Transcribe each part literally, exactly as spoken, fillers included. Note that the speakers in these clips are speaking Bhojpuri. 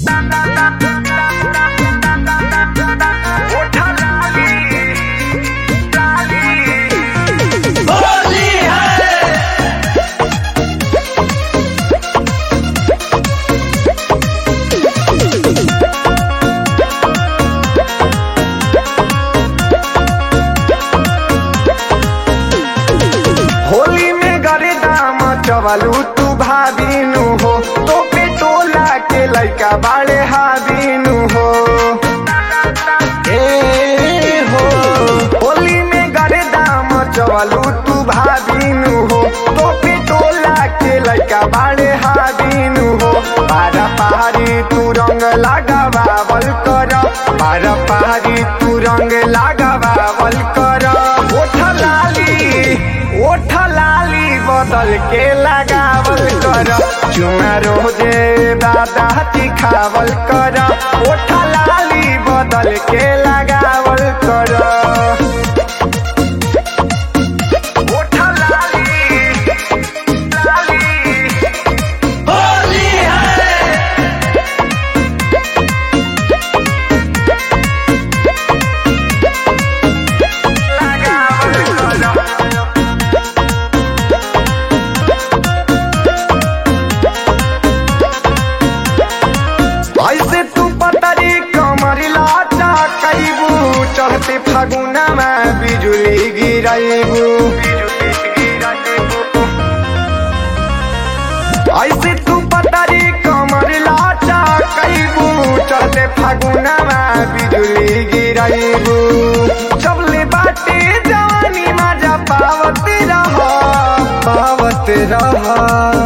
चवलू तू भाभीनु हो तो पे टोला के लइका बाड़े हाबीनु हो ए हो होली में गरे दाम चवलू तू भाभीनु हो तो पे टोला के लइका बाड़े हाबीनु हो पारा पहाड़ी तू रंग लगावावल कर पारा पहाड़ी तू रंग लगावावल कर ओठ लाली ओठ लाली बदल के लगावल कर चुमा रोजे दादा खावल कर ओठ लाली बदल के लगावल कर ओठ लाली लाली होली है लगावल कर ऐसे तू पतरी कमरी लाचा कैबू चढ़ते फागुना में बिजुली गिराइबू ऐसे तू पतरी कमरी लाचा कैबू चढ़ते फागुना में बिजुली गिराइबू चबले बाटे जवानी मजा पावत रहा पावत रहा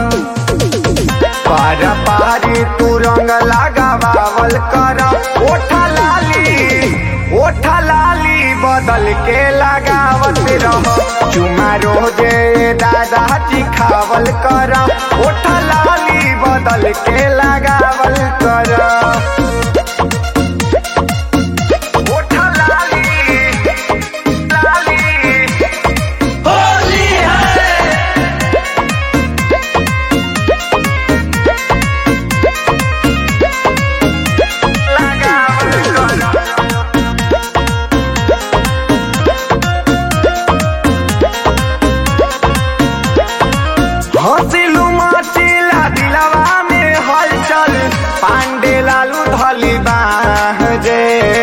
पारा पारी तू रंग लगावावल कर ओठ लाली ओठ लाली बदल के लगावत रह चुमा रोजे दादा खावल कर ओठ लाली बदल के लगावल कर ओठ लाली लाली होली है हसिलू मचिला दिलवा में हलचल पांडे लालू धली बाजे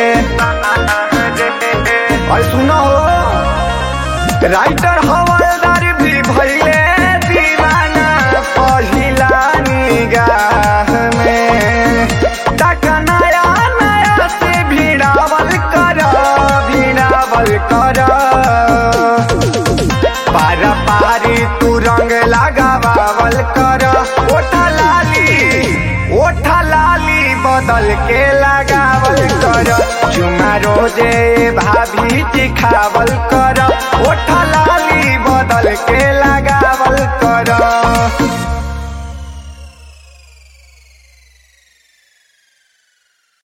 और सुनो राइटर हवलदार भी भइले दीवाना पहिला निगाह में टका नया नया से भिड़ावल कर भिड़ावल कर पारा पारी तू रंग लगावावल कर ओठ लाली ओठ लाली बदल के लगावल कर चुमा रोजे भाभी खावल कर ओठ लाली